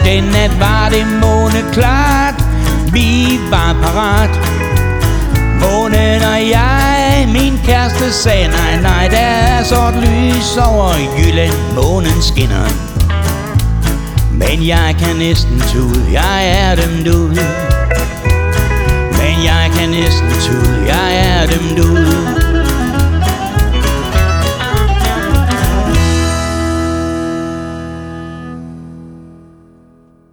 Den nat var det måneklart, vi var parat. Månen og jeg, min kæreste sagde nej, nej. Der er sort lys over Jylland, månen skinner. Men jeg kan næsten tude, jeg er dem du. Men jeg kan næsten tude, jeg er dem du.